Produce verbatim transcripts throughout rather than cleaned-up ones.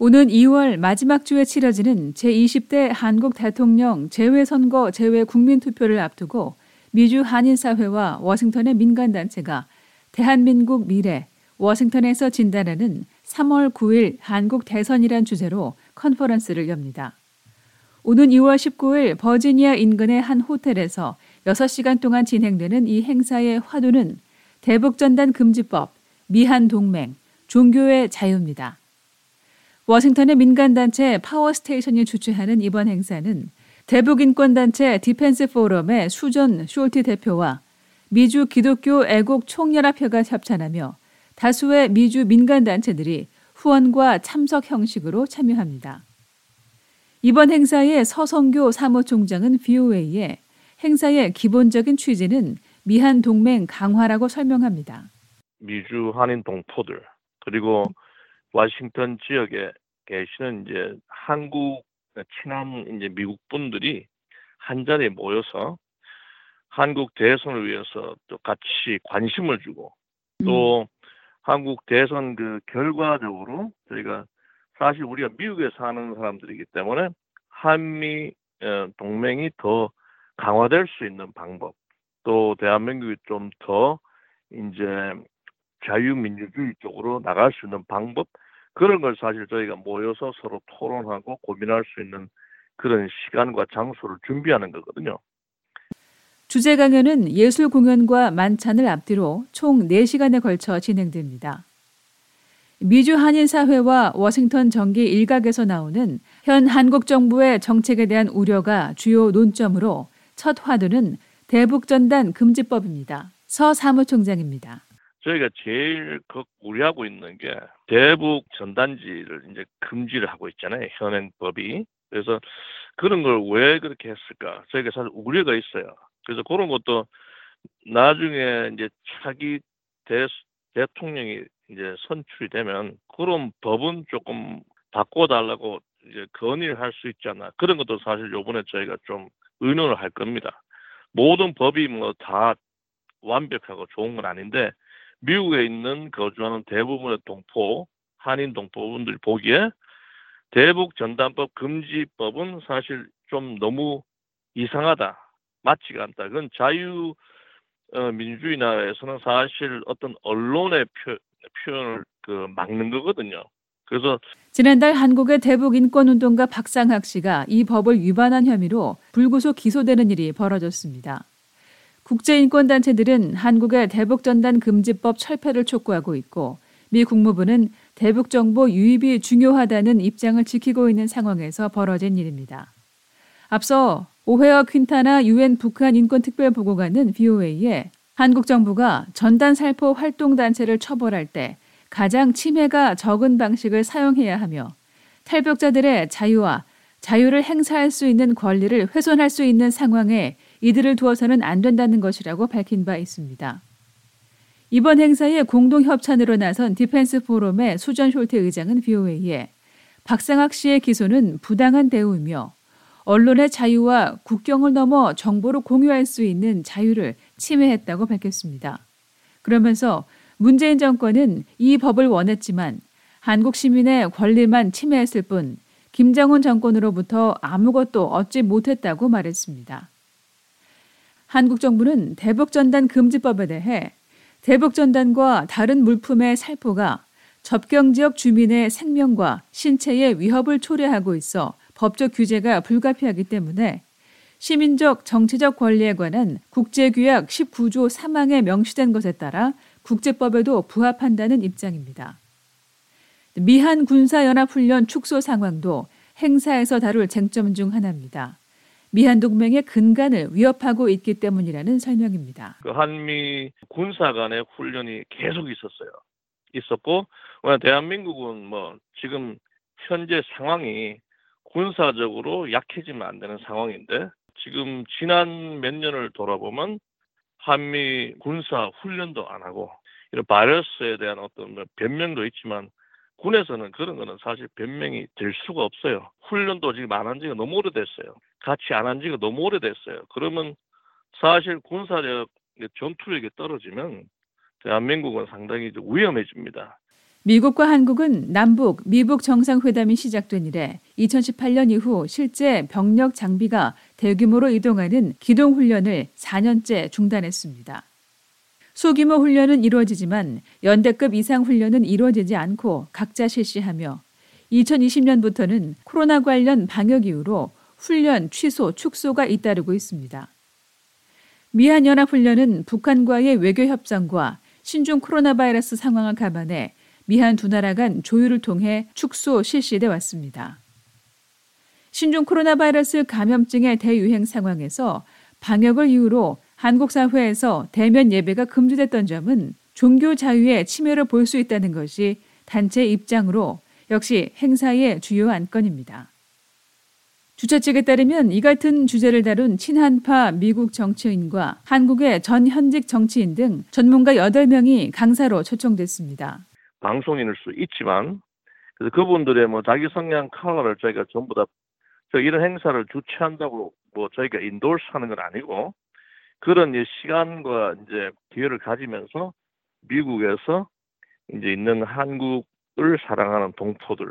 오는 이월 마지막 주에 치러지는 제이십 대 한국 대통령 재외선거 재외국민투표를 앞두고 미주 한인사회와 워싱턴의 민간단체가 대한민국 미래, 워싱턴에서 진단하는 삼월 구일 한국 대선이란 주제로 컨퍼런스를 엽니다. 오는 이월 십구일 버지니아 인근의 한 호텔에서 여섯 시간 동안 진행되는 이 행사의 화두는 대북전단 금지법, 미한동맹, 종교의 자유입니다. 워싱턴의 민간단체 파워스테이션이 주최하는 이번 행사는 대북인권단체 디펜스 포럼의 수전 숄티 대표와 미주 기독교 애국 총연합회가 협찬하며 다수의 미주 민간단체들이 후원과 참석 형식으로 참여합니다. 이번 행사의 서성교 사무총장은 브이오에이에 행사의 기본적인 취지는 미한동맹 강화라고 설명합니다. 미주 한인 동포들 그리고 워싱턴 지역에 계시는 이제 한국 친한 이제 미국 분들이 한 자리에 모여서 한국 대선을 위해서 또 같이 관심을 주고 또 음. 한국 대선 그 결과적으로 저희가 사실 우리가 미국에 사는 사람들이기 때문에 한미 동맹이 더 강화될 수 있는 방법 또 대한민국이 좀 더 이제 자유민주주의 쪽으로 나갈 수 있는 방법 그런 걸 사실 저희가 모여서 서로 토론하고 고민할 수 있는 그런 시간과 장소를 준비하는 거거든요. 주제 강연은 예술 공연과 만찬을 앞뒤로 총 네 시간에 걸쳐 진행됩니다. 미주 한인사회와 워싱턴 정기 일각에서 나오는 현 한국 정부의 정책에 대한 우려가 주요 논점으로 첫 화두는 대북전단 금지법입니다. 서 사무총장입니다. 저희가 제일 우려하고 있는 게 대북 전단지를 이제 금지를 하고 있잖아요. 현행법이. 그래서 그런 걸 왜 그렇게 했을까? 저희가 사실 우려가 있어요. 그래서 그런 것도 나중에 이제 차기 대, 대통령이 이제 선출이 되면 그런 법은 조금 바꿔달라고 이제 건의를 할 수 있잖아. 그런 것도 사실 요번에 저희가 좀 의논을 할 겁니다. 모든 법이 뭐 다 완벽하고 좋은 건 아닌데 미국에 있는 거주하는 대부분의 동포, 한인 동포분들이 보기에 대북 전단법 금지법은 사실 좀 너무 이상하다, 맞지가 않다. 그건 자유 어, 민주주의 나라에서는 사실 어떤 언론의 표, 표현을 그 막는 거거든요. 그래서 지난달 한국의 대북 인권운동가 박상학 씨가 이 법을 위반한 혐의로 불구속 기소되는 일이 벌어졌습니다. 국제인권단체들은 한국의 대북전단 금지법 철폐를 촉구하고 있고 미 국무부는 대북정보 유입이 중요하다는 입장을 지키고 있는 상황에서 벌어진 일입니다. 앞서 오헤어 퀸타나 유엔 북한 인권특별보고관은 브이오에이에 한국 정부가 전단 살포 활동단체를 처벌할 때 가장 침해가 적은 방식을 사용해야 하며 탈북자들의 자유와 자유를 행사할 수 있는 권리를 훼손할 수 있는 상황에 이들을 두어서는 안 된다는 것이라고 밝힌 바 있습니다. 이번 행사에 공동협찬으로 나선 디펜스 포럼의 수전 숄트 의장은 브이오에이에 박상학 씨의 기소는 부당한 대우이며 언론의 자유와 국경을 넘어 정보를 공유할 수 있는 자유를 침해했다고 밝혔습니다. 그러면서 문재인 정권은 이 법을 원했지만 한국 시민의 권리만 침해했을 뿐 김정은 정권으로부터 아무것도 얻지 못했다고 말했습니다. 한국 정부는 대북전단 금지법에 대해 대북전단과 다른 물품의 살포가 접경지역 주민의 생명과 신체에 위협을 초래하고 있어 법적 규제가 불가피하기 때문에 시민적 정치적 권리에 관한 국제규약 십구조 삼 항에 명시된 것에 따라 국제법에도 부합한다는 입장입니다. 미한 군사연합훈련 축소 상황도 행사에서 다룰 쟁점 중 하나입니다. 미한동맹의 근간을 위협하고 있기 때문이라는 설명입니다. 그 한미 군사 간의 훈련이 계속 있었어요. 있었고 대한민국은 뭐 지금 현재 상황이 군사적으로 약해지면 안 되는 상황인데 지금 지난 몇 년을 돌아보면 한미 군사 훈련도 안 하고 이런 바이러스에 대한 어떤 변명도 있지만 군에서는 그런 거는 사실 변명이 될 수가 없어요. 훈련도 지금 안 한 지가 너무 오래됐어요. 같이 안 한 지가 너무 오래됐어요. 그러면 사실 군사력, 전투력이 떨어지면 대한민국은 상당히 위험해집니다. 미국과 한국은 남북, 미북 정상회담이 시작된 이래 이천십팔 년 이후 실제 병력 장비가 대규모로 이동하는 기동훈련을 사 년째 중단했습니다. 소규모 훈련은 이루어지지만 연대급 이상 훈련은 이루어지지 않고 각자 실시하며 이천이십 년부터는 코로나 관련 방역 이유로 훈련 취소, 축소가 잇따르고 있습니다. 미한연합훈련은 북한과의 외교협상과 신종 코로나 바이러스 상황을 감안해 미한 두 나라 간 조율을 통해 축소 실시돼 왔습니다. 신종 코로나 바이러스 감염증의 대유행 상황에서 방역을 이유로 한국 사회에서 대면 예배가 금지됐던 점은 종교 자유의 침해를 볼 수 있다는 것이 단체 입장으로 역시 행사의 주요 안건입니다. 주최 측에 따르면 이 같은 주제를 다룬 친한파 미국 정치인과 한국의 전 현직 정치인 등 전문가 여덟 명이 강사로 초청됐습니다. 방송인일 수 있지만 그래서 그분들의 뭐 자기 성향 컬러를 저희가 전부 다 이런 행사를 주최한다고 뭐 저희가 인도스하는 건 아니고 그런 시간과 이제 기회를 가지면서 미국에서 이제 있는 한국을 사랑하는 동포들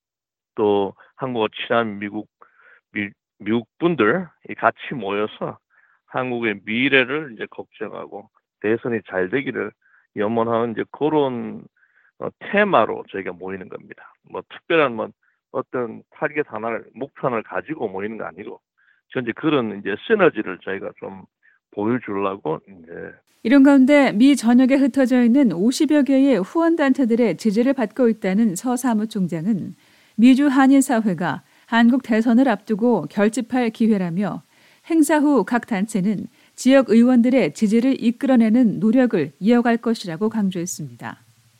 또 한국과 친한 미국 미, 미국 분들 같이 모여서 한국의 미래를 이제 걱정하고 대선이 잘 되기를 염원하는 이제 그런 어, 테마로 저희가 모이는 겁니다. 뭐 특별한 뭐 어떤 타겟 하나를 목표를 가지고 모이는 거 아니고 현재 그런 이제 시너지를 저희가 좀 보여주려고 이제 이런 가운데 미 전역에 흩어져 있는 오십여 개의 후원단체들의 지지를 받고 있다는 서 사무총장은 미주 한인 사회가 한국 대선을 앞두고 결집할 기회라며 행사 후 각 단체는 지역 의원들의 지지를 이끌어내는 노력을 이어갈 것이라고 강조했습니다.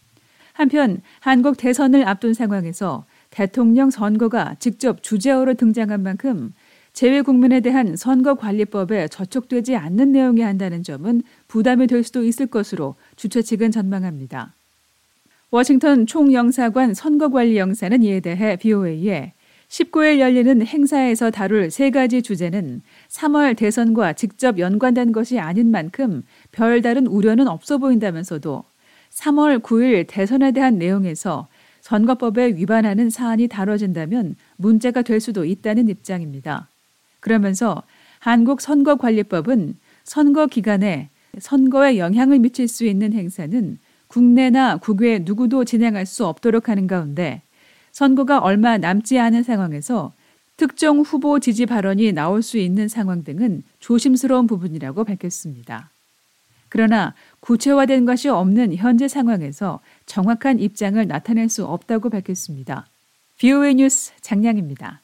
한편 한국 대선을 앞둔 상황에서 대통령 선거가 직접 주제어로 등장한 만큼 재외국민에 대한 선거관리법에 저촉되지 않는 내용이 한다는 점은 부담이 될 수도 있을 것으로 주최 측은 전망합니다. 워싱턴 총영사관 선거관리영사는 이에 대해 비오에이에 십구 일 열리는 행사에서 다룰 세 가지 주제는 삼월 대선과 직접 연관된 것이 아닌 만큼 별다른 우려는 없어 보인다면서도 삼월 구일 대선에 대한 내용에서 선거법에 위반하는 사안이 다뤄진다면 문제가 될 수도 있다는 입장입니다. 그러면서 한국 선거관리법은 선거 기간에 선거에 영향을 미칠 수 있는 행사는 국내나 국외 누구도 진행할 수 없도록 하는 가운데 선거가 얼마 남지 않은 상황에서 특정 후보 지지 발언이 나올 수 있는 상황 등은 조심스러운 부분이라고 밝혔습니다. 그러나 구체화된 것이 없는 현재 상황에서 정확한 입장을 나타낼 수 없다고 밝혔습니다. 비오에이 뉴스 장량입니다.